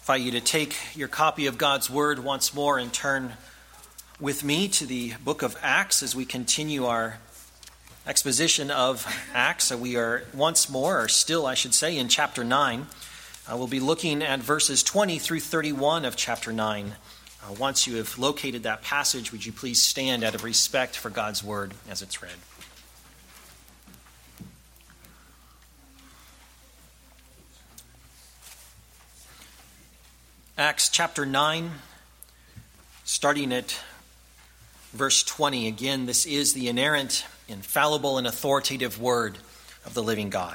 invite you to take your copy of God's Word once more and turn with me to the book of Acts as we continue our exposition of Acts. We are once more, or still I should say, in chapter 9. We'll be looking at verses 20 through 31 of chapter 9. Once you have located that passage, would you please stand out of respect for God's Word as it's read. Acts chapter 9, starting at verse 20. Again, this is the inerrant, infallible, and authoritative word of the living God.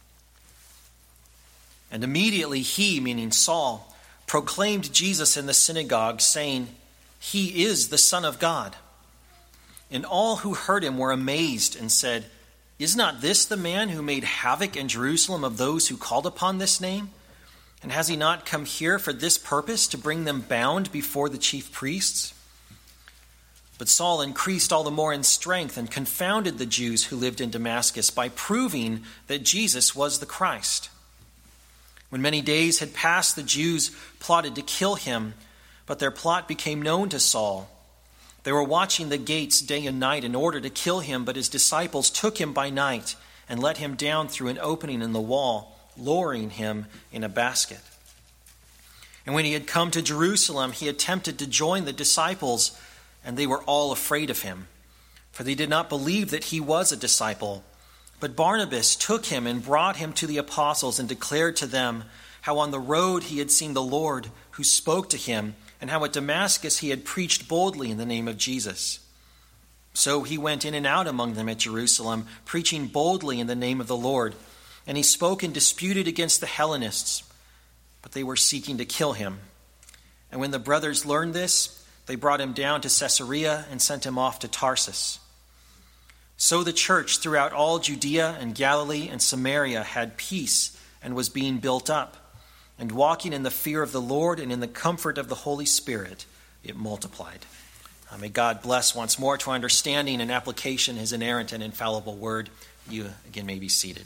And immediately he, meaning Saul, proclaimed Jesus in the synagogue, saying, "He is the Son of God." And all who heard him were amazed and said, "Is not this the man who made havoc in Jerusalem of those who called upon this name? And has he not come here for this purpose, to bring them bound before the chief priests?" But Saul increased all the more in strength and confounded the Jews who lived in Damascus by proving that Jesus was the Christ. When many days had passed, the Jews plotted to kill him, but their plot became known to Saul. They were watching the gates day and night in order to kill him, but his disciples took him by night and let him down through an opening in the wall, lowering him in a basket. And when he had come to Jerusalem, he attempted to join the disciples, and they were all afraid of him, for they did not believe that he was a disciple. But Barnabas took him and brought him to the apostles and declared to them how on the road he had seen the Lord who spoke to him, and how at Damascus he had preached boldly in the name of Jesus. So he went in and out among them at Jerusalem, preaching boldly in the name of the Lord. And he spoke and disputed against the Hellenists, but they were seeking to kill him. And when the brothers learned this, they brought him down to Caesarea and sent him off to Tarsus. So the church throughout all Judea and Galilee and Samaria had peace and was being built up, and walking in the fear of the Lord and in the comfort of the Holy Spirit, it multiplied. May God bless once more to our understanding and application his inerrant and infallible word. You again may be seated.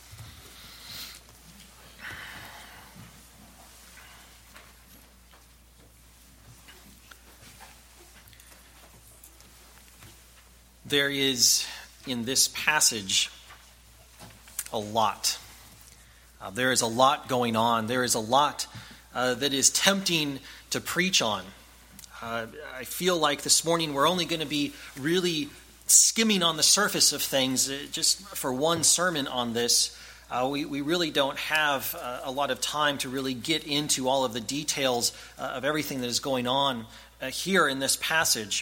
There is, in this passage, a lot. There is a lot going on. There is a lot that is tempting to preach on. I feel like this morning we're only going to be really skimming on the surface of things just for one sermon on this. We really don't have a lot of time to really get into all of the details of everything that is going on here in this passage.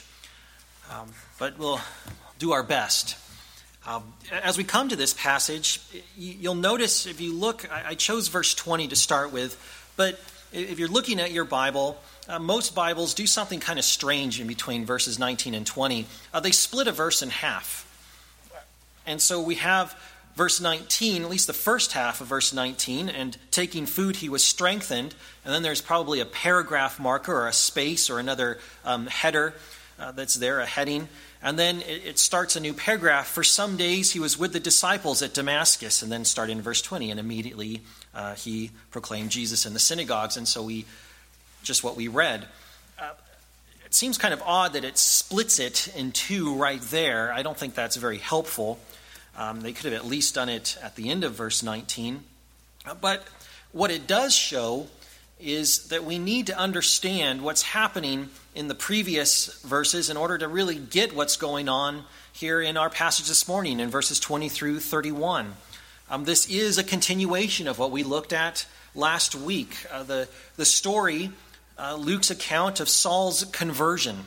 But we'll do our best. As we come to this passage, you'll notice if you look, I chose verse 20 to start with, but if you're looking at your Bible, most Bibles do something kind of strange in between verses 19 and 20. They split a verse in half. And so we have verse 19, at least the first half of verse 19, and taking food he was strengthened, and then there's probably a paragraph marker or a space or another header that's there, a heading. And then it starts a new paragraph. For some days he was with the disciples at Damascus, and then start in verse 20, and immediately he proclaimed Jesus in the synagogues. And so just what we read. It seems kind of odd that it splits it in two right there. I don't think that's very helpful. They could have at least done it at the end of verse 19. But what it does show is that we need to understand what's happening in the previous verses in order to really get what's going on here in our passage this morning in verses 20 through 31. This is a continuation of what we looked at last week. The story, Luke's account of Saul's conversion,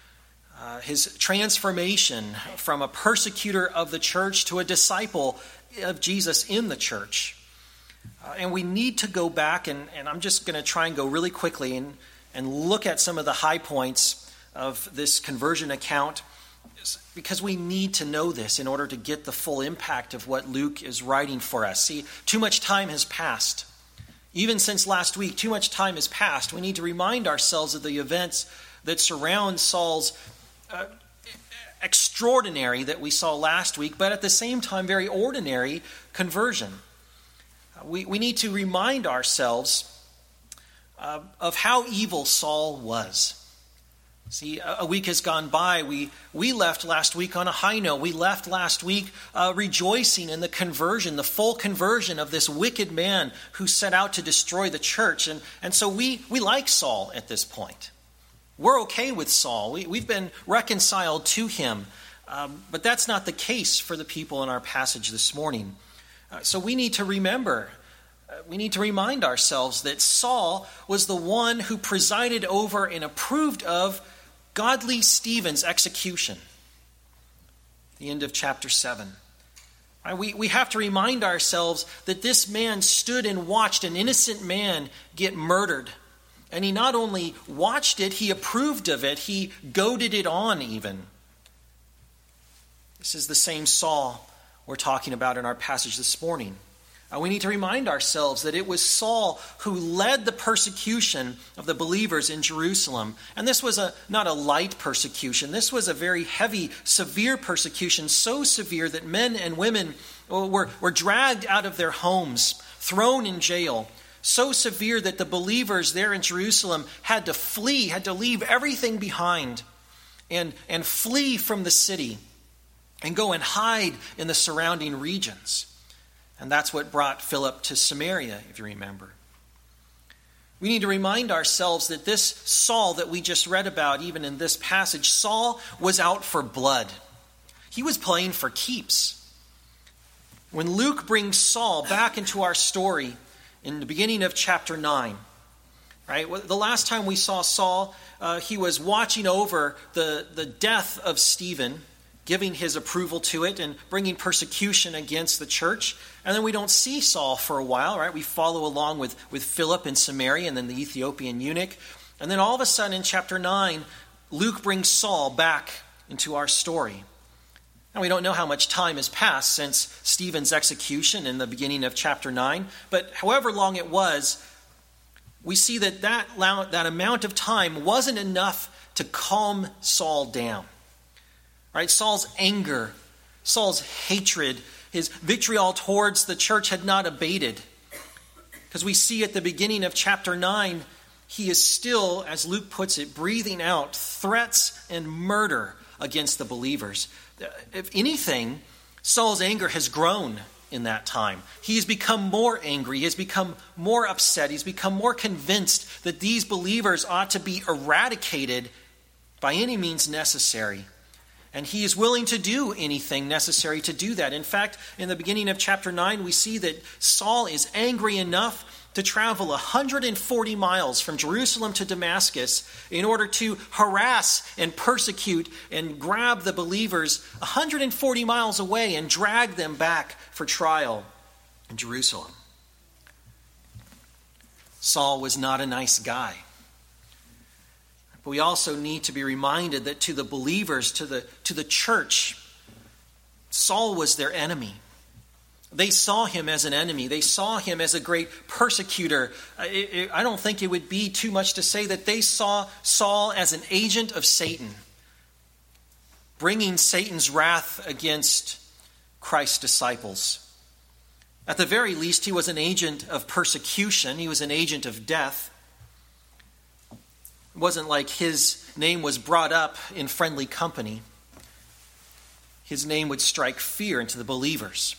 his transformation from a persecutor of the church to a disciple of Jesus in the church. And we need to go back, and I'm just going to try and go really quickly and look at some of the high points of this conversion account, because we need to know this in order to get the full impact of what Luke is writing for us. See, too much time has passed. Even since last week, too much time has passed. We need to remind ourselves of the events that surround Saul's extraordinary that we saw last week, but at the same time, very ordinary conversion. We need to remind ourselves of how evil Saul was. See, a week has gone by. We left last week on a high note. We left last week rejoicing in the conversion, the full conversion of this wicked man who set out to destroy the church. And so we like Saul at this point. We're okay with Saul. We've been reconciled to him. But that's not the case for the people in our passage this morning. So we need to remember, we need to remind ourselves that Saul was the one who presided over and approved of godly Stephen's execution. The end of chapter 7. We have to remind ourselves that this man stood and watched an innocent man get murdered. And he not only watched it, he approved of it. He goaded it on even. This is the same Saul we're talking about in our passage this morning. We need to remind ourselves that it was Saul who led the persecution of the believers in Jerusalem. And this was not a light persecution. This was a very heavy, severe persecution, so severe that men and women were dragged out of their homes, thrown in jail. So severe that the believers there in Jerusalem had to flee, had to leave everything behind and flee from the city and go and hide in the surrounding regions. And that's what brought Philip to Samaria, if you remember. We need to remind ourselves that this Saul that we just read about, even in this passage, Saul was out for blood. He was playing for keeps. When Luke brings Saul back into our story in the beginning of chapter 9, right? The last time we saw Saul, he was watching over the death of Stephen, giving his approval to it and bringing persecution against the church. And then we don't see Saul for a while, right? We follow along with Philip in Samaria and then the Ethiopian eunuch. And then all of a sudden in chapter 9, Luke brings Saul back into our story. Now we don't know how much time has passed since Stephen's execution in the beginning of chapter 9, but however long it was, we see that amount of time wasn't enough to calm Saul down. Right? Saul's anger, Saul's hatred, his vitriol towards the church had not abated. Because we see at the beginning of chapter 9, he is still, as Luke puts it, breathing out threats and murder against the believers. If anything, Saul's anger has grown in that time. He has become more angry. He has become more upset. He's become more convinced that these believers ought to be eradicated by any means necessary. And he is willing to do anything necessary to do that. In fact, in the beginning of chapter 9, we see that Saul is angry enough to travel 140 miles from Jerusalem to Damascus in order to harass and persecute and grab the believers 140 miles away and drag them back for trial in Jerusalem. Saul was not a nice guy. But we also need to be reminded that to the believers, to the church, Saul was their enemy. They saw him as an enemy. They saw him as a great persecutor. I don't think it would be too much to say that they saw Saul as an agent of Satan, bringing Satan's wrath against Christ's disciples. At the very least, he was an agent of persecution. He was an agent of death. It wasn't like his name was brought up in friendly company. His name would strike fear into the believers.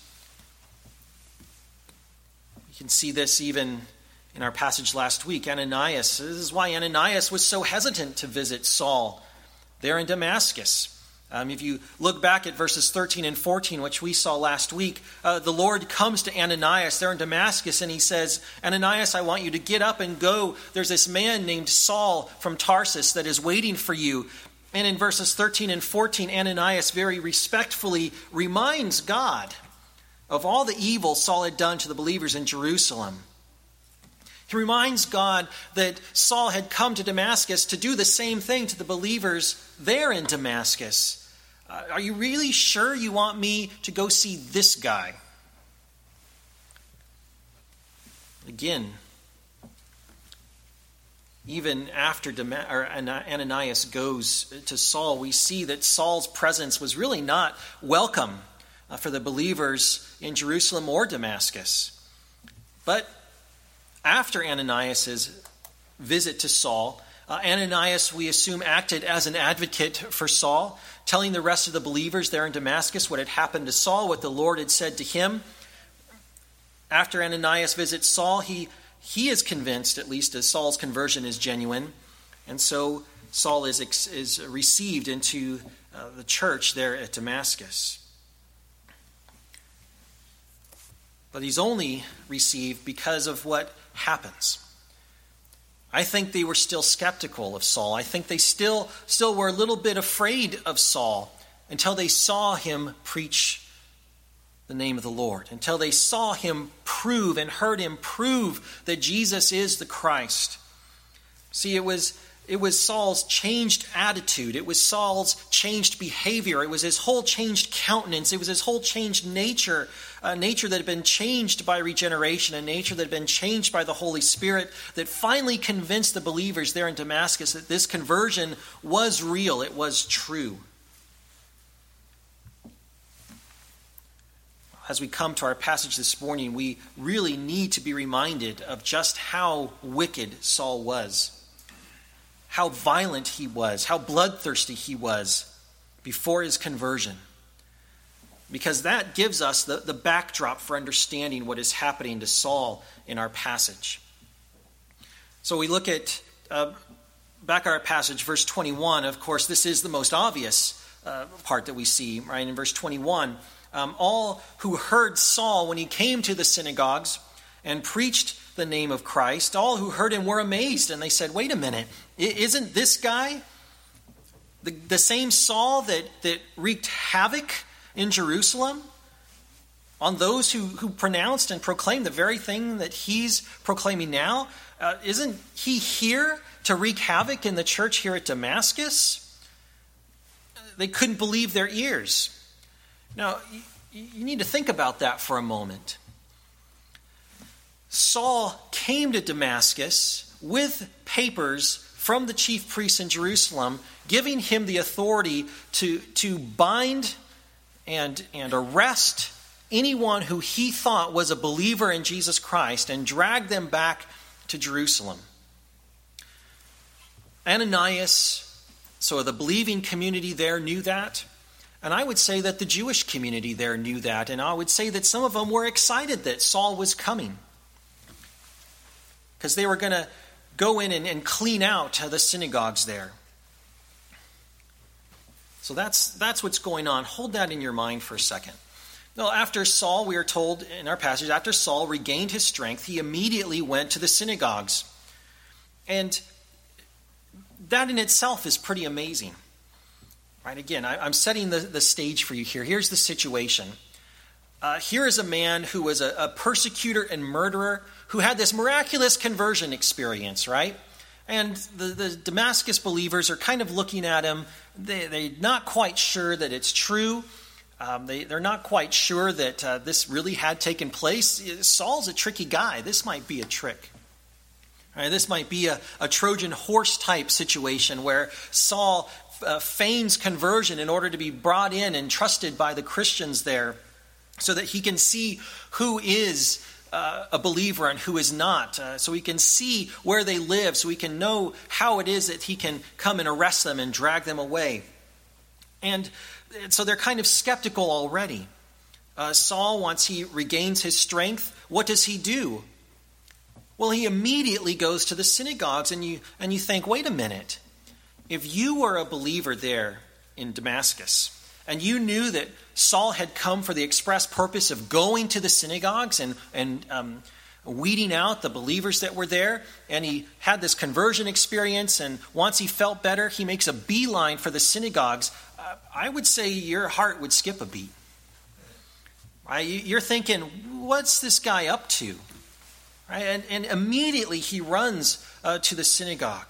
You can see this even in our passage last week. Ananias. This is why Ananias was so hesitant to visit Saul there in Damascus. If you look back at verses 13 and 14, which we saw last week, the Lord comes to Ananias there in Damascus and he says, Ananias, I want you to get up and go. There's this man named Saul from Tarsus that is waiting for you. And in verses 13 and 14, Ananias very respectfully reminds God of all the evil Saul had done to the believers in Jerusalem. He reminds God that Saul had come to Damascus to do the same thing to the believers there in Damascus. Are you really sure you want me to go see this guy? Again, even after Ananias goes to Saul, we see that Saul's presence was really not welcome for the believers in Jerusalem or Damascus. But after Ananias' visit to Saul. Ananias, we assume, acted as an advocate for Saul, telling the rest of the believers there in Damascus what had happened to Saul, what the Lord had said to him. After Ananias visits Saul, he is convinced, at least, as Saul's conversion is genuine. And so Saul is received into the church there at Damascus. But he's only received because of what happens. I think they were still skeptical of Saul. I think they still were a little bit afraid of Saul until they saw him preach the name of the Lord, until they saw him prove and heard him prove that Jesus is the Christ. See, it was Saul's changed attitude. It was Saul's changed behavior. It was his whole changed countenance. It was his whole changed nature, a nature that had been changed by regeneration, a nature that had been changed by the Holy Spirit, that finally convinced the believers there in Damascus that this conversion was real. It was true. As we come to our passage this morning, we really need to be reminded of just how wicked Saul was, how violent he was, how bloodthirsty he was before his conversion. Because that gives us the backdrop for understanding what is happening to Saul in our passage. So we look at, back at our passage, verse 21. Of course, this is the most obvious part that we see, right? In verse 21, all who heard Saul when he came to the synagogues and preached the name of Christ, all who heard him were amazed, and they said, wait a minute, isn't this guy the same Saul that wreaked havoc in Jerusalem on those who pronounced and proclaimed the very thing that he's proclaiming now? Isn't he here to wreak havoc in the church here at Damascus? They couldn't believe their ears. Now, you need to think about that for a moment. Saul came to Damascus with papers from the chief priests in Jerusalem, giving him the authority to bind and arrest anyone who he thought was a believer in Jesus Christ and drag them back to Jerusalem. Ananias, so the believing community there knew that. And I would say that the Jewish community there knew that. And I would say that some of them were excited that Saul was coming, because they were going to go in and clean out the synagogues there. So that's what's going on. Hold that in your mind for a second. Well, after Saul, we are told in our passage, after Saul regained his strength, he immediately went to the synagogues. And that in itself is pretty amazing. Right, again, I'm setting the stage for you here. Here's the situation. Here is a man who was a persecutor and murderer who had this miraculous conversion experience, right? And the Damascus believers are kind of looking at him. They're not quite sure that it's true. They're not quite sure that this really had taken place. Saul's a tricky guy. This might be a trick. Right, this might be a Trojan horse type situation where Saul feigns conversion in order to be brought in and trusted by the Christians there, so that he can see who is a believer and who is not, so he can see where they live, so he can know how it is that he can come and arrest them and drag them away. And so they're kind of skeptical already. Saul, once he regains his strength, what does he do? Well, he immediately goes to the synagogues, and you think, wait a minute. If you were a believer there in Damascus, and you knew that Saul had come for the express purpose of going to the synagogues and weeding out the believers that were there, and he had this conversion experience, and once he felt better, he makes a beeline for the synagogues, I would say your heart would skip a beat. Right? You're thinking, what's this guy up to? Right? And immediately he runs to the synagogue.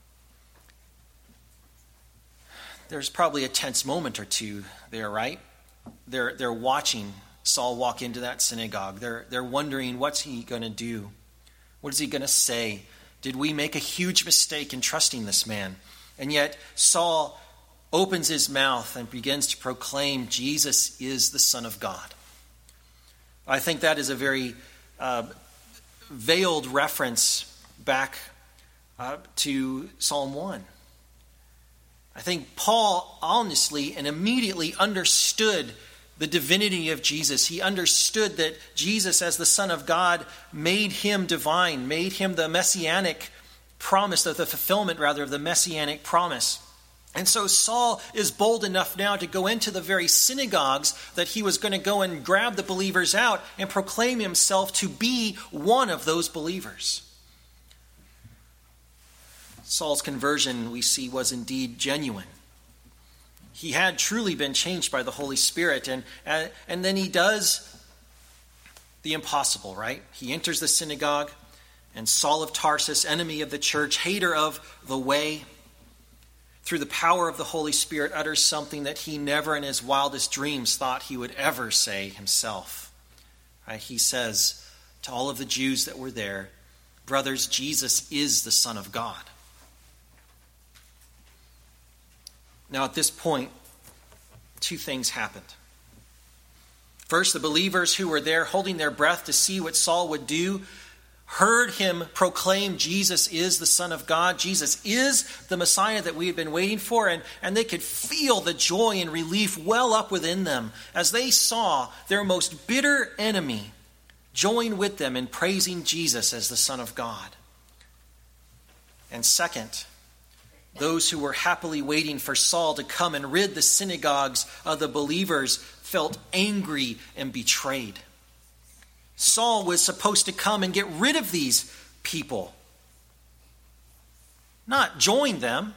There's probably a tense moment or two there, right? They're watching Saul walk into that synagogue. They're wondering, what's he going to do? What is he going to say? Did we make a huge mistake in trusting this man? And yet Saul opens his mouth and begins to proclaim Jesus is the Son of God. I think that is a very veiled reference back to Psalm 1. I think Paul honestly and immediately understood the divinity of Jesus. He understood that Jesus, as the Son of God, made him divine, made him the messianic promise, the fulfillment, rather, of the messianic promise. And so Saul is bold enough now to go into the very synagogues that he was going to go and grab the believers out and proclaim himself to be one of those believers. Saul's conversion, we see, was indeed genuine. He had truly been changed by the Holy Spirit, and then he does the impossible, right? He enters the synagogue, and Saul of Tarsus, enemy of the church, hater of the way, through the power of the Holy Spirit, utters something that he never in his wildest dreams thought he would ever say himself. Right? He says to all of the Jews that were there, "Brothers, Jesus is the Son of God." Now, at this point, two things happened. First, the believers who were there holding their breath to see what Saul would do heard him proclaim Jesus is the Son of God. Jesus is the Messiah that we had been waiting for. And they could feel the joy and relief well up within them as they saw their most bitter enemy join with them in praising Jesus as the Son of God. And second, those who were happily waiting for Saul to come and rid the synagogues of the believers felt angry and betrayed. Saul was supposed to come and get rid of these people, not join them.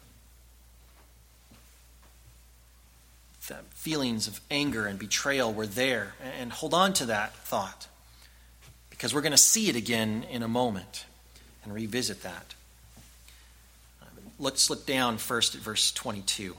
The feelings of anger and betrayal were there, and hold on to that thought, because we're going to see it again in a moment and revisit that. Let's look down first at verse 22.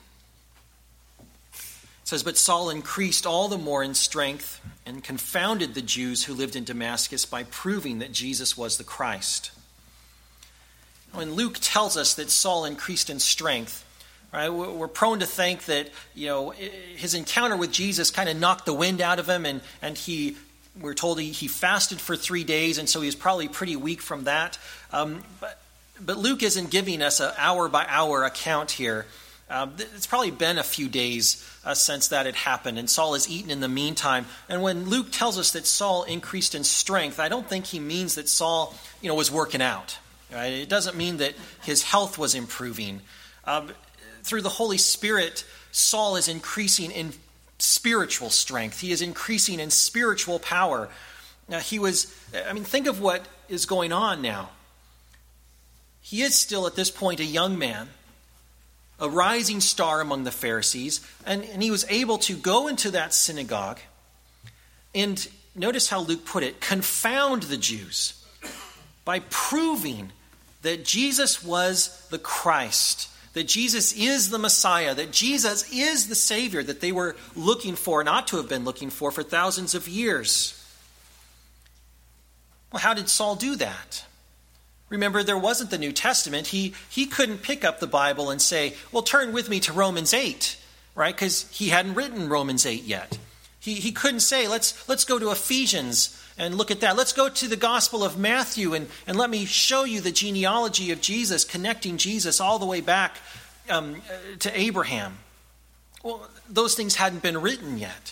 It says, "But Saul increased all the more in strength and confounded the Jews who lived in Damascus by proving that Jesus was the Christ." When Luke tells us that Saul increased in strength, right, we're prone to think that his encounter with Jesus kind of knocked the wind out of him, and we're told he fasted for 3 days, and so he was probably pretty weak from that. But Luke isn't giving us an hour-by-hour account here. It's probably been a few days since that had happened, and Saul has eaten in the meantime. And when Luke tells us that Saul increased in strength, I don't think he means that Saul, was working out. Right? It doesn't mean that his health was improving. Through the Holy Spirit, Saul is increasing in spiritual strength. He is increasing in spiritual power. Now, think of what is going on now. He is still at this point a young man, a rising star among the Pharisees, and he was able to go into that synagogue and, notice how Luke put it, confound the Jews by proving that Jesus was the Christ, that Jesus is the Messiah, that Jesus is the Savior that they were looking for and ought to have been looking for thousands of years. Well, how did Saul do that? Remember, there wasn't the New Testament. He couldn't pick up the Bible and say, well, turn with me to Romans 8, right? Because he hadn't written Romans 8 yet. He couldn't say, let's go to Ephesians and look at that. Let's go to the Gospel of Matthew and let me show you the genealogy of Jesus, connecting Jesus all the way back to Abraham. Well, those things hadn't been written yet.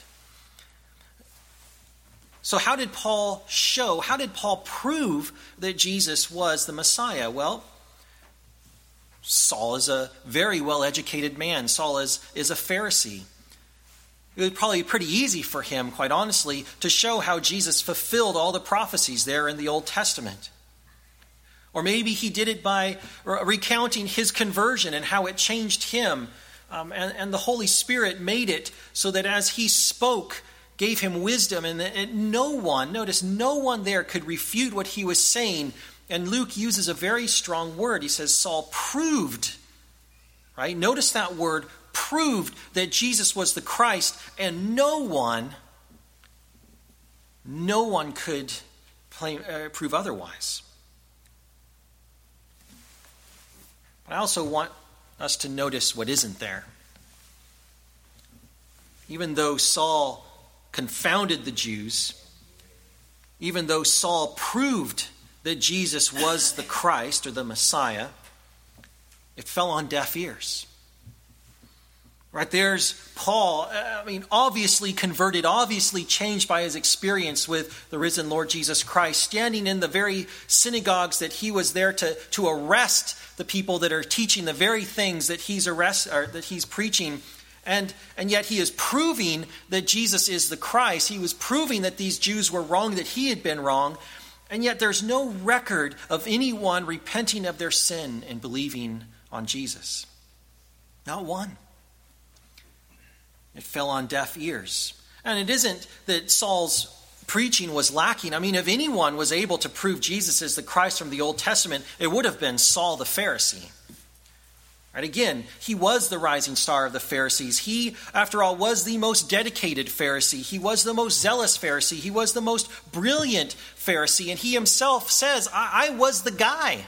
So how did Paul prove that Jesus was the Messiah? Well, Saul is a very well-educated man. Saul is a Pharisee. It would probably be pretty easy for him, quite honestly, to show how Jesus fulfilled all the prophecies there in the Old Testament. Or maybe he did it by recounting his conversion and how it changed him. And the Holy Spirit made it so that as he spoke, gave him wisdom, and no one there could refute what he was saying. And Luke uses a very strong word. He says Saul proved, right? Notice that word, proved, that Jesus was the Christ, and no one could prove otherwise. I also want us to notice what isn't there. Even though Saul confounded the Jews, even though Saul proved that Jesus was the Christ or the Messiah, it fell on deaf ears. Right, there's Paul, obviously converted, obviously changed by his experience with the risen Lord Jesus Christ, standing in the very synagogues that he was there to arrest the people that are teaching the very things that he's preaching. And yet he is proving that Jesus is the Christ. He was proving that these Jews were wrong, that he had been wrong. And yet there's no record of anyone repenting of their sin and believing on Jesus. Not one. It fell on deaf ears. And it isn't that Saul's preaching was lacking. If anyone was able to prove Jesus as the Christ from the Old Testament, it would have been Saul the Pharisee. Right, again, he was the rising star of the Pharisees. He, after all, was the most dedicated Pharisee. He was the most zealous Pharisee. He was the most brilliant Pharisee. And he himself says, I was the guy.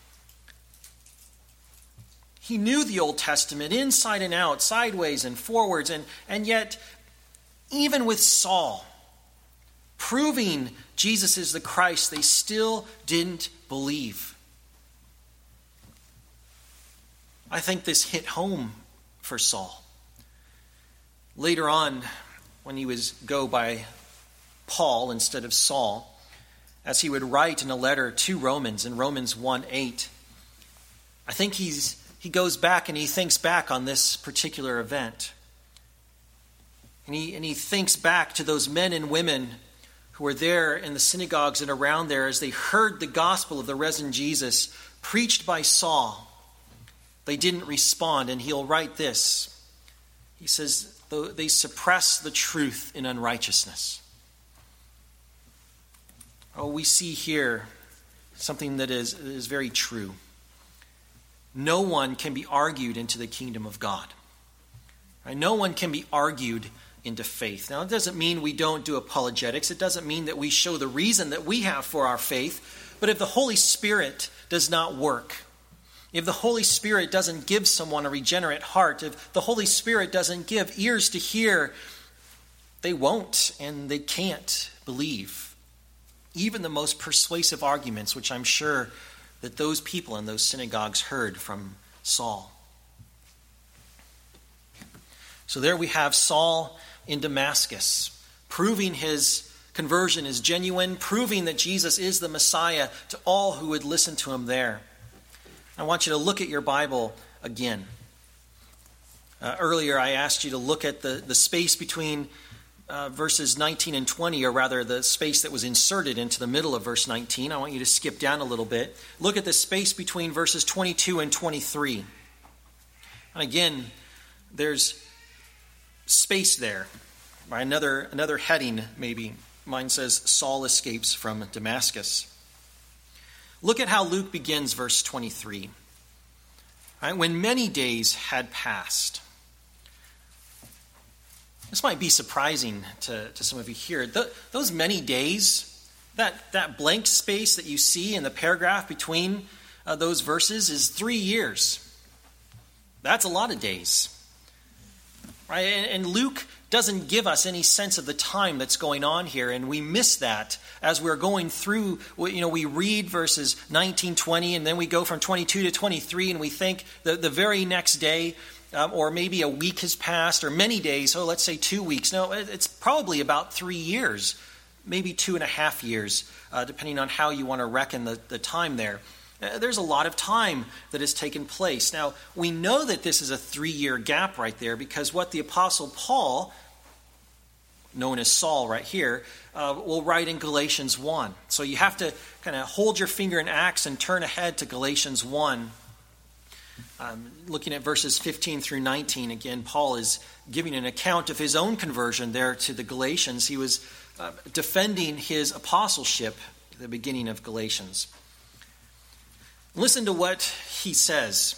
He knew the Old Testament inside and out, sideways and forwards. And yet, even with Saul proving Jesus is the Christ, they still didn't believe. I think this hit home for Saul. Later on, when he was go by Paul instead of Saul, as he would write in a letter to Romans, in Romans 1:8, I think he goes back and he thinks back on this particular event. And he thinks back to those men and women who were there in the synagogues and around there as they heard the gospel of the risen Jesus preached by Saul. They didn't respond, and he'll write this. He says, they suppress the truth in unrighteousness. Oh, we see here something that is very true. No one can be argued into the kingdom of God. Right? No one can be argued into faith. Now, it doesn't mean we don't do apologetics. It doesn't mean that we show the reason that we have for our faith. But if the Holy Spirit does not work, if the Holy Spirit doesn't give someone a regenerate heart, if the Holy Spirit doesn't give ears to hear, they won't and they can't believe. Even the most persuasive arguments, which I'm sure that those people in those synagogues heard from Saul. So there we have Saul in Damascus, proving his conversion is genuine, proving that Jesus is the Messiah to all who would listen to him there. I want you to look at your Bible again. Earlier I asked you to look at the space between verses 19 and 20, or rather the space that was inserted into the middle of verse 19. I want you to skip down a little bit. Look at the space between verses 22 and 23. And again, there's space there. By another heading, maybe. Mine says, Saul escapes from Damascus. Look at how Luke begins verse 23. Right, when many days had passed. This might be surprising to some of you here. Those many days, that blank space that you see in the paragraph between those verses is 3 years. That's a lot of days. Right? And Luke doesn't give us any sense of the time that's going on here, and we miss that as we're going through. We read verses 19, 20, and then we go from 22 to 23, and we think that the very next day, or maybe a week has passed, or many days, let's say 2 weeks. No, it's probably about 3 years, maybe 2.5 years, depending on how you want to reckon the time there. There's a lot of time that has taken place. Now, we know that this is a 3-year gap right there because what the Apostle Paul, known as Saul right here, will write in Galatians 1. So you have to kind of hold your finger in Acts and turn ahead to Galatians 1. Looking at verses 15 through 19, again, Paul is giving an account of his own conversion there to the Galatians. He was defending his apostleship at the beginning of Galatians. Listen to what he says.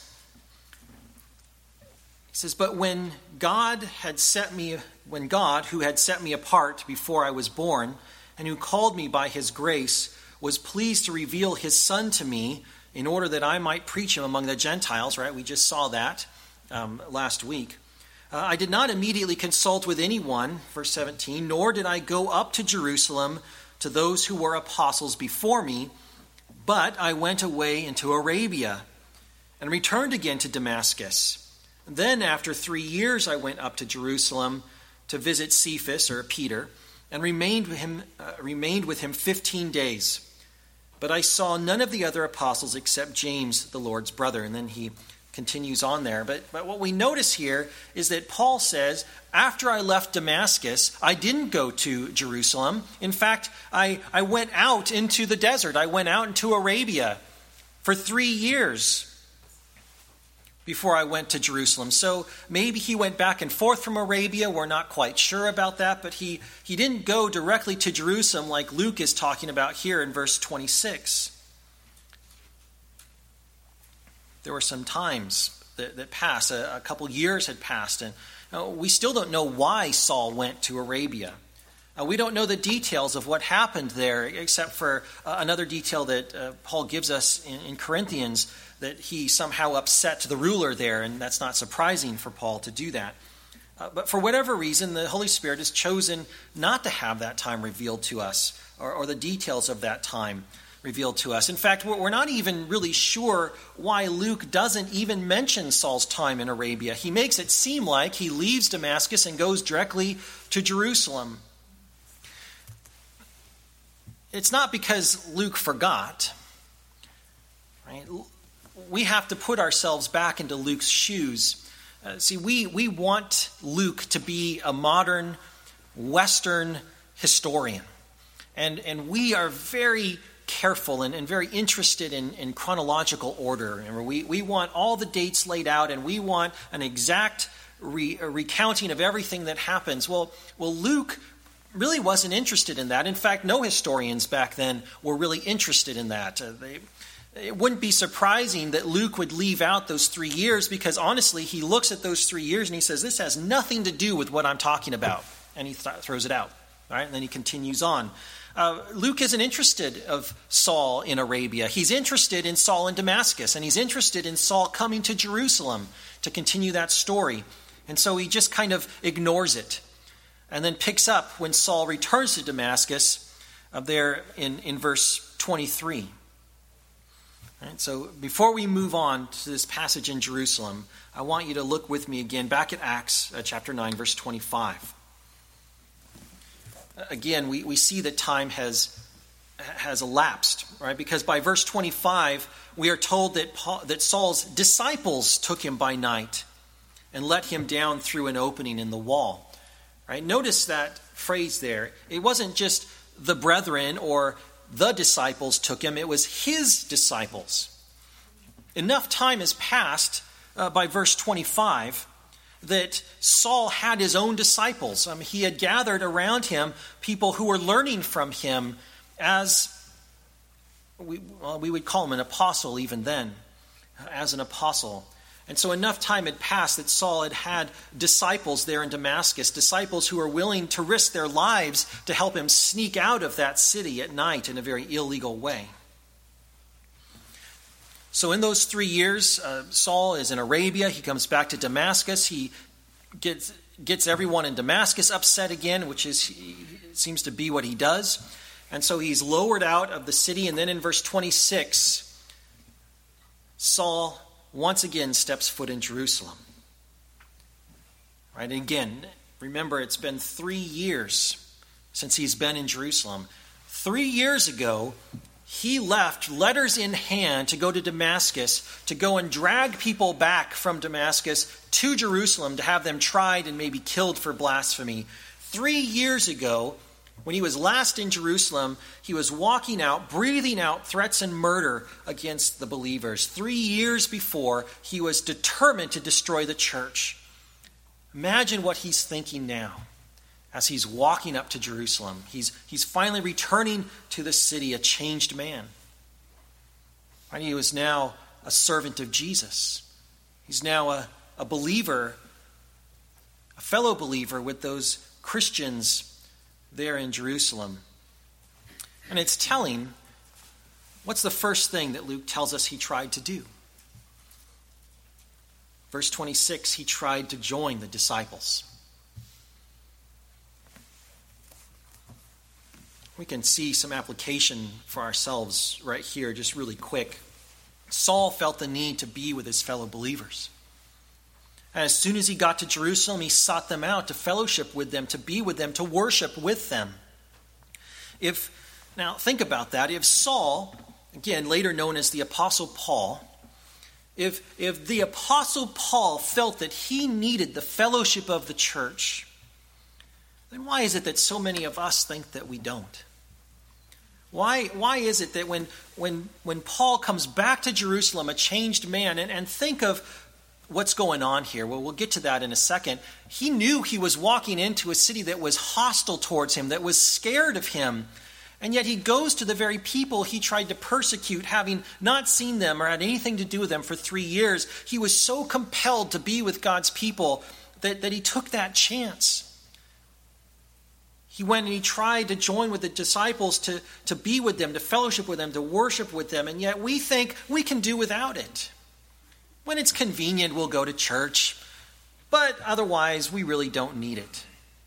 He says, "But when God, who had set me apart before I was born, and who called me by his grace, was pleased to reveal his Son to me in order that I might preach him among the Gentiles," right? We just saw that last week. "I did not immediately consult with anyone," verse 17, "nor did I go up to Jerusalem to those who were apostles before me, But I went away into Arabia and returned again to Damascus. Then after 3 years I went up to Jerusalem to visit Cephas, or Peter, and remained with him 15 days. But I saw none of the other apostles except James, the Lord's brother. And then he continues on there. But what we notice here is that Paul says, after I left Damascus, I didn't go to Jerusalem. In fact, I went out into the desert. I went out into Arabia for 3 years before I went to Jerusalem. So maybe he went back and forth from Arabia. We're not quite sure about that. But he didn't go directly to Jerusalem like Luke is talking about here in verse 26. There were some times that passed. A couple years had passed. And we still don't know why Saul went to Arabia. We don't know the details of what happened there, except for another detail that Paul gives us in Corinthians, that he somehow upset the ruler there, and that's not surprising for Paul to do that. But for whatever reason, the Holy Spirit has chosen not to have that time revealed to us, or the details of that time revealed to us. In fact, we're not even really sure why Luke doesn't even mention Saul's time in Arabia. He makes it seem like he leaves Damascus and goes directly to Jerusalem. It's not because Luke forgot, right? We have to put ourselves back into Luke's shoes. We want Luke to be a modern Western historian. And we are very careful and very interested in chronological order. And we want all the dates laid out, and we want an exact recounting of everything that happens. Well, Luke really wasn't interested in that. In fact, no historians back then were really interested in that. It wouldn't be surprising that Luke would leave out those 3 years, because honestly, he looks at those 3 years and he says, this has nothing to do with what I'm talking about. And he throws it out. All right? And then he continues on. Luke isn't interested of Saul in Arabia. He's interested in Saul in Damascus, and he's interested in Saul coming to Jerusalem to continue that story. And so he just kind of ignores it, and then picks up when Saul returns to Damascus there in verse 23. Right, so before we move on to this passage in Jerusalem, I want you to look with me again back at Acts chapter 9, verse 25. Again, we see that time has elapsed, right? Because by verse 25, we are told that Saul's disciples took him by night and let him down through an opening in the wall. Right? Notice that phrase there. It wasn't just the brethren or the disciples took him. It was his disciples. Enough time has passed by verse 25 that Saul had his own disciples. He had gathered around him people who were learning from him, as we would call him an apostle even then, as an apostle. And so enough time had passed that Saul had disciples there in Damascus, disciples who were willing to risk their lives to help him sneak out of that city at night in a very illegal way. So in those 3 years, Saul is in Arabia. He comes back to Damascus. He gets everyone in Damascus upset again, which seems to be what he does. And so he's lowered out of the city. And then in verse 26, Saul once again steps foot in Jerusalem. Right? And again, remember, it's been 3 years since he's been in Jerusalem. 3 years ago, he left letters in hand to go to Damascus, to go and drag people back from Damascus to Jerusalem to have them tried and maybe killed for blasphemy. 3 years ago, when he was last in Jerusalem, he was walking out, breathing out threats and murder against the believers. 3 years before, he was determined to destroy the church. Imagine what he's thinking now as he's walking up to Jerusalem. He's finally returning to the city a changed man. Right? He was now a servant of Jesus. He's now a believer, a fellow believer with those Christians there in Jerusalem. And it's telling, what's the first thing that Luke tells us he tried to do? Verse 26, he tried to join the disciples. We can see some application for ourselves right here, just really quick. Saul felt the need to be with his fellow believers. And as soon as he got to Jerusalem, he sought them out to fellowship with them, to be with them, to worship with them. Now, think about that. If Saul, again, later known as the Apostle Paul, if the Apostle Paul felt that he needed the fellowship of the church, then why is it that so many of us think that we don't? Why is it that when Paul comes back to Jerusalem, a changed man, and think of what's going on here. Well, we'll get to that in a second. He knew he was walking into a city that was hostile towards him, that was scared of him. And yet he goes to the very people he tried to persecute, having not seen them or had anything to do with them for 3 years. He was so compelled to be with God's people that he took that chance. He went and he tried to join with the disciples to be with them, to fellowship with them, to worship with them. And yet we think we can do without it. When it's convenient, we'll go to church. But otherwise, we really don't need it.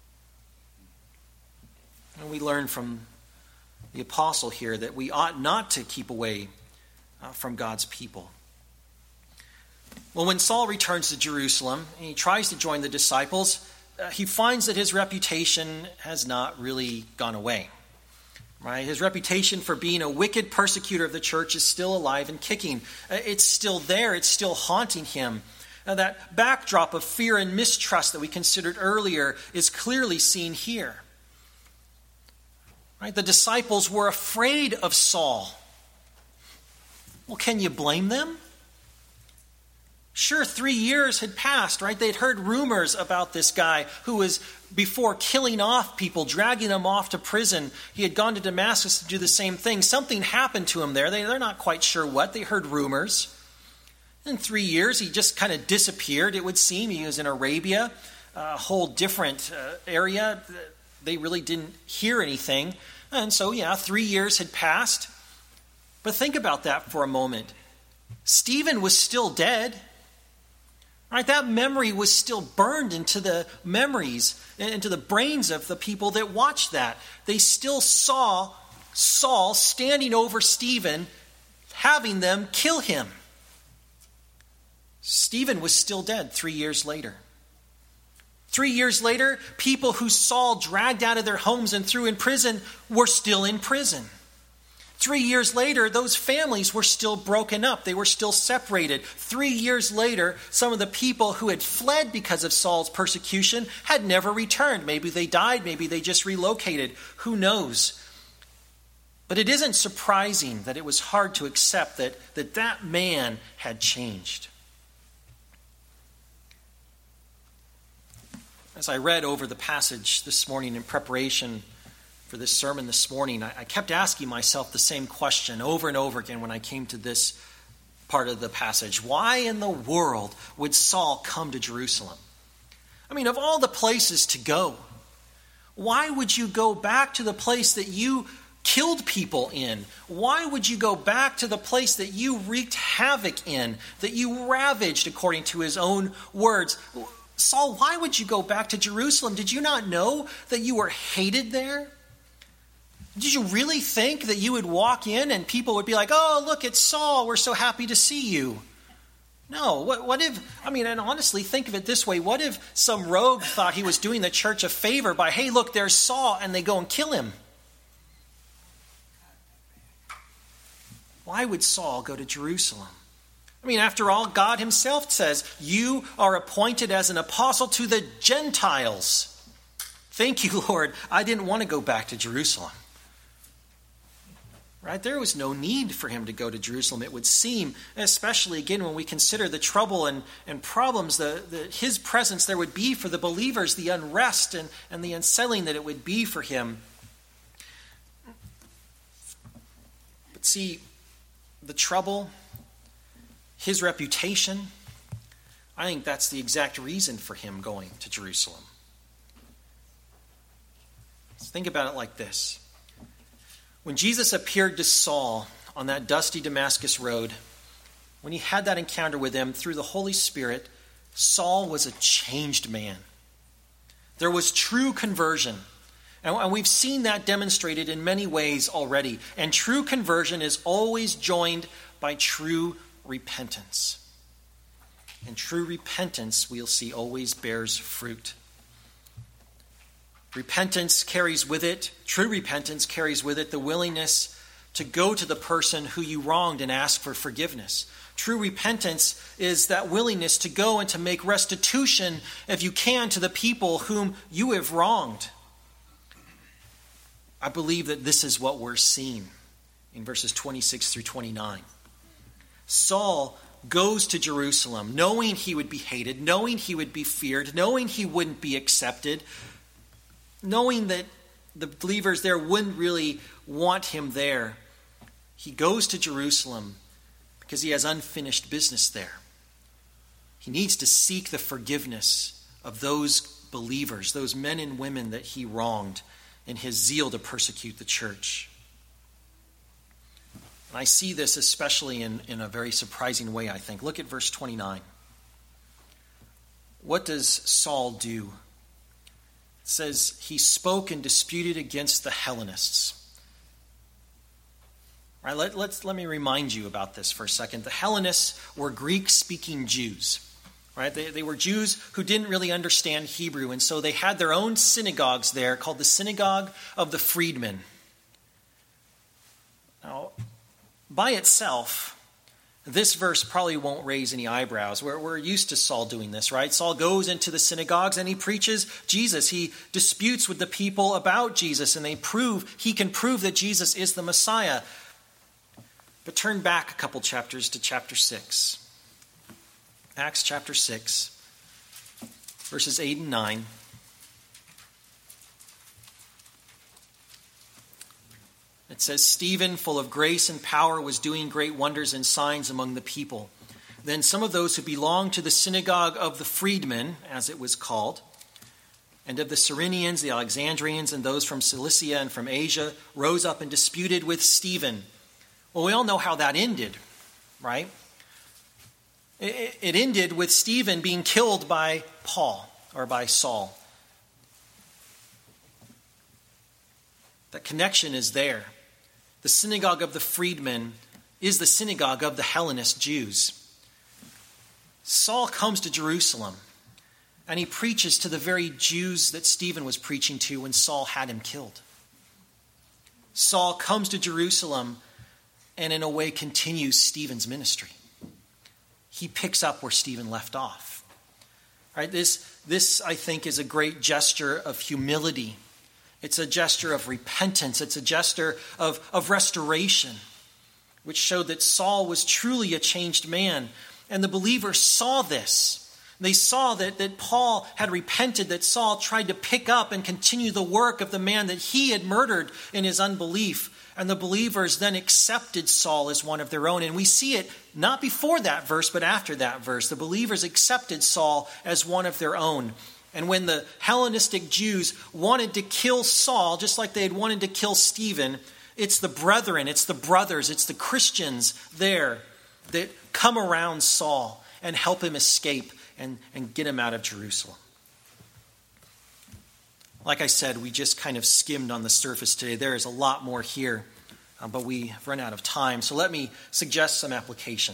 And we learn from the apostle here that we ought not to keep away from God's people. Well, when Saul returns to Jerusalem and he tries to join the disciples, he finds that his reputation has not really gone away. Right? His reputation for being a wicked persecutor of the church is still alive and kicking. It's still there. It's still haunting him. That backdrop of fear and mistrust that we considered earlier is clearly seen here. Right? The disciples were afraid of Saul. Well, can you blame them? Sure, 3 years had passed, right? They'd heard rumors about this guy who was, before killing off people, dragging them off to prison. He had gone to Damascus to do the same thing. Something happened to him there. They're not quite sure what. They heard rumors. In 3 years, he just kind of disappeared, it would seem. He was in Arabia, a whole different area. They really didn't hear anything. And so, 3 years had passed. But think about that for a moment. Stephen was still dead. Right, that memory was still burned into the memories, into the brains of the people that watched that. They still saw Saul standing over Stephen, having them kill him. Stephen was still dead 3 years later. 3 years later, people who Saul dragged out of their homes and threw in prison were still in prison. 3 years later, those families were still broken up. They were still separated. 3 years later, some of the people who had fled because of Saul's persecution had never returned. Maybe they died. Maybe they just relocated. Who knows? But it isn't surprising that it was hard to accept that man had changed. As I read over the passage this morning in preparation for this sermon this morning, I kept asking myself the same question over and over again when I came to this part of the passage. Why in the world would Saul come to Jerusalem? I mean, of all the places to go, why would you go back to the place that you killed people in? Why would you go back to the place that you wreaked havoc in, that you ravaged, according to his own words? Saul, why would you go back to Jerusalem? Did you not know that you were hated there? Did you really think that you would walk in and people would be like, oh, look, it's Saul. We're so happy to see you. No, what if, and honestly, think of it this way. What if some rogue thought he was doing the church a favor by, hey, look, there's Saul, and they go and kill him? Why would Saul go to Jerusalem? After all, God himself says, you are appointed as an apostle to the Gentiles. Thank you, Lord. I didn't want to go back to Jerusalem. Right? There was no need for him to go to Jerusalem, it would seem, especially again when we consider the trouble and problems his presence there would be for the believers, the unrest and the unsettling that it would be for him. But see, the trouble, his reputation, I think that's the exact reason for him going to Jerusalem. Let's think about it like this. When Jesus appeared to Saul on that dusty Damascus road, when he had that encounter with him through the Holy Spirit, Saul was a changed man. There was true conversion. And we've seen that demonstrated in many ways already. And true conversion is always joined by true repentance. And true repentance, we'll see, always bears fruit. Repentance carries with it, true repentance carries with it the willingness to go to the person who you wronged and ask for forgiveness. True repentance is that willingness to go and to make restitution, if you can, to the people whom you have wronged. I believe that this is what we're seeing in verses 26 through 29. Saul goes to Jerusalem knowing he would be hated, knowing he would be feared, knowing he wouldn't be accepted, knowing that the believers there wouldn't really want him there. He goes to Jerusalem because he has unfinished business there. He needs to seek the forgiveness of those believers, those men and women that he wronged in his zeal to persecute the church. And I see this especially in a very surprising way, I think. Look at verse 29. What does Saul do? It says, he spoke and disputed against the Hellenists. All right, let me remind you about this for a second. The Hellenists were Greek-speaking Jews. Right? They were Jews who didn't really understand Hebrew, and so they had their own synagogues there called the Synagogue of the Freedmen. Now, by itself, this verse probably won't raise any eyebrows. We're used to Saul doing this, right? Saul goes into the synagogues and he preaches Jesus. He disputes with the people about Jesus, and he can prove that Jesus is the Messiah. But turn back a couple chapters to chapter 6. Acts chapter 6, verses 8 and 9. It says, Stephen, full of grace and power, was doing great wonders and signs among the people. Then some of those who belonged to the synagogue of the freedmen, as it was called, and of the Cyrenians, the Alexandrians, and those from Cilicia and from Asia, rose up and disputed with Stephen. Well, we all know how that ended, right? It ended with Stephen being killed by Paul, or by Saul. That connection is there. The synagogue of the freedmen is the synagogue of the Hellenist Jews. Saul comes to Jerusalem, and he preaches to the very Jews that Stephen was preaching to when Saul had him killed. Saul comes to Jerusalem and in a way continues Stephen's ministry. He picks up where Stephen left off. Right? This, I think, is a great gesture of humility. It's a gesture of repentance. It's a gesture of restoration, which showed that Saul was truly a changed man. And the believers saw this. They saw that Paul had repented, that Saul tried to pick up and continue the work of the man that he had murdered in his unbelief. And the believers then accepted Saul as one of their own. And we see it not before that verse, but after that verse. The believers accepted Saul as one of their own. And when the Hellenistic Jews wanted to kill Saul, just like they had wanted to kill Stephen, it's the brethren, it's the brothers, it's the Christians there that come around Saul and help him escape and get him out of Jerusalem. Like I said, we just kind of skimmed on the surface today. There is a lot more here, but we have run out of time. So let me suggest some application.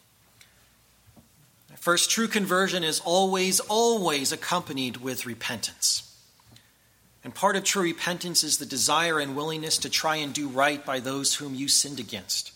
First, true conversion is always, always accompanied with repentance. And part of true repentance is the desire and willingness to try and do right by those whom you sinned against.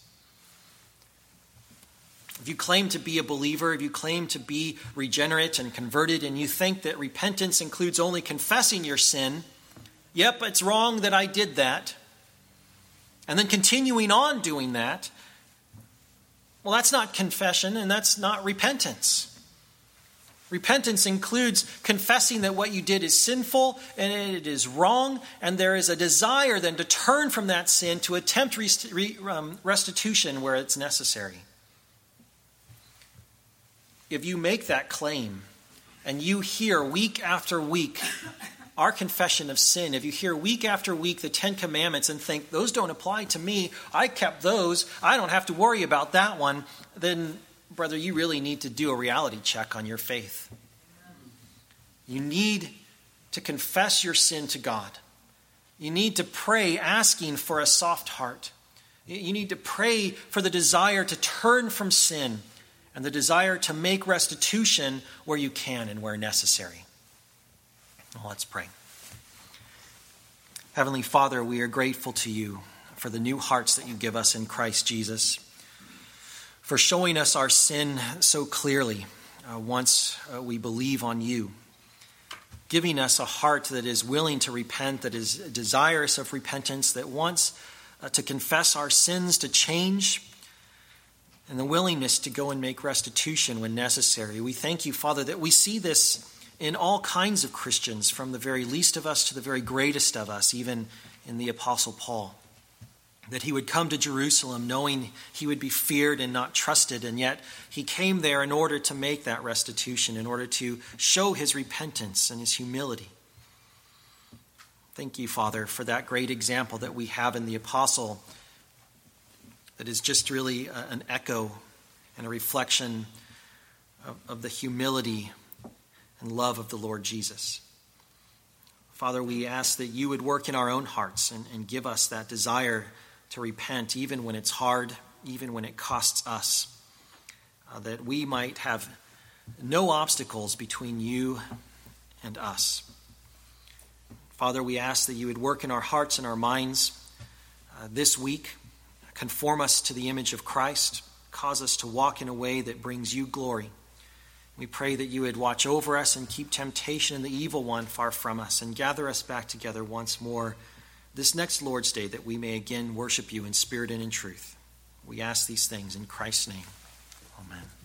If you claim to be a believer, if you claim to be regenerate and converted, and you think that repentance includes only confessing your sin, yep, it's wrong that I did that, and then continuing on doing that, well, that's not confession and that's not repentance. Repentance includes confessing that what you did is sinful and it is wrong, and there is a desire then to turn from that sin to attempt restitution where it's necessary. If you make that claim and you hear week after week our confession of sin, if you hear week after week the 10 Commandments and think, those don't apply to me, I kept those, I don't have to worry about that one, then, brother, you really need to do a reality check on your faith. You need to confess your sin to God You need to pray asking for a soft heart. You need to pray for the desire to turn from sin and the desire to make restitution where you can and where necessary. Well, let's pray. Heavenly Father, we are grateful to you for the new hearts that you give us in Christ Jesus, for showing us our sin so clearly once we believe on you, giving us a heart that is willing to repent, that is desirous of repentance, that wants to confess our sins, to change, and the willingness to go and make restitution when necessary. We thank you, Father, that we see this in all kinds of Christians, from the very least of us to the very greatest of us, even in the Apostle Paul. That he would come to Jerusalem knowing he would be feared and not trusted, and yet he came there in order to make that restitution, in order to show his repentance and his humility. Thank you, Father, for that great example that we have in the apostle, that is just really an echo and a reflection of the humility and love of the Lord Jesus. Father, we ask that you would work in our own hearts and give us that desire to repent, even when it's hard, even when it costs us, that we might have no obstacles between you and us. Father, we ask that you would work in our hearts and our minds this week, conform us to the image of Christ, cause us to walk in a way that brings you glory. We pray that you would watch over us and keep temptation and the evil one far from us, and gather us back together once more this next Lord's Day, that we may again worship you in spirit and in truth. We ask these things in Christ's name. Amen.